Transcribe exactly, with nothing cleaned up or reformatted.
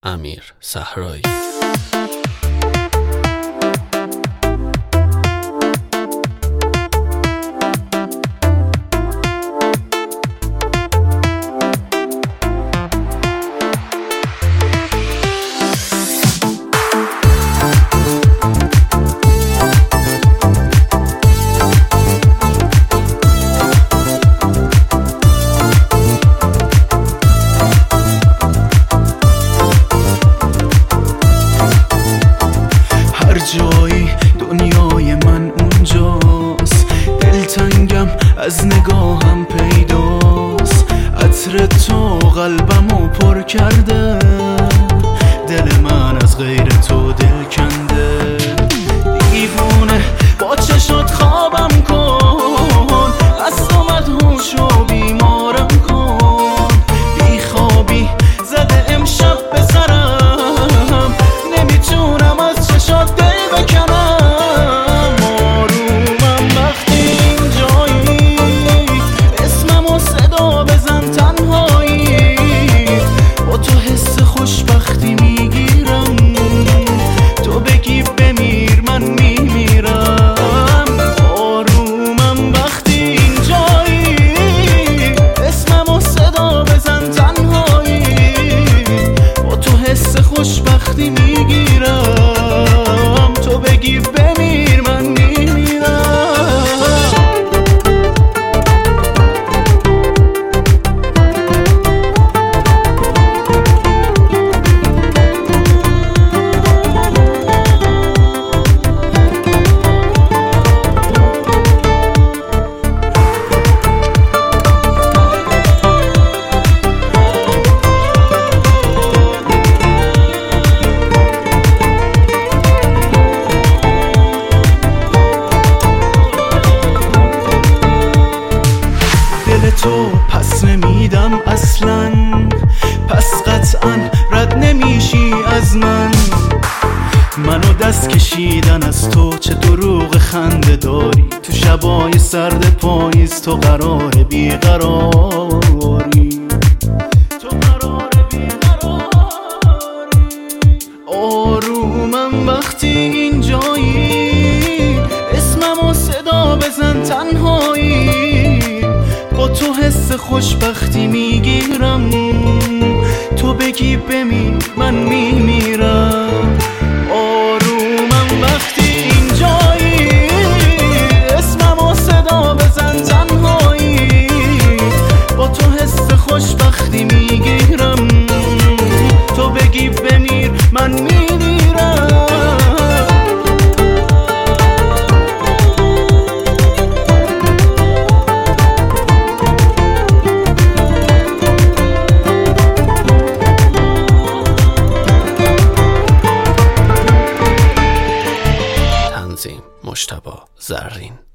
امیر صحرایی. جایی دنیای من اونجاست، دلتنگم از نگاهم پیداست. عطر تو قلبمو پر کرده، دل من از غیر تو دل کنده. دیوونه با چشات خوابم کن، از تو مدهوشو بیمارم کن. بی خوابی زده امشب به سرم، نمیتونم از چشات دل بکنم. آرومم وقتی اینجایی، اسممو صدا بزن تنهایی. با تو حس خوشبختی میگیرم، تو بگی بمیر من میمیرم. آرومم وقتی اینجایی، اسممو صدا بزن تنهایی. با تو حس خوشبختی میگیرم، تو بگی بمیر من میمیرم. تو پس نمیدم اصلا، پس قطعا رد نمیشی از من. منو دست کشیدن از تو چه دروغ خنده داری، تو شبای سرد پاییز تو قرار بیقراری. تو قرار بیقراری. آرومم وقتی اینجایی، اسممو صدا بزن تنهایی. با تو حس خوشبختی میگیرم، تو بگی بمیر من میمیرم. آرومم وقتی اینجایی، اسممو صدا بزن تنهایی. با تو حس خوشبختی میگیرم، تو بگی بمیر من میمیرم. مجتبی زرین.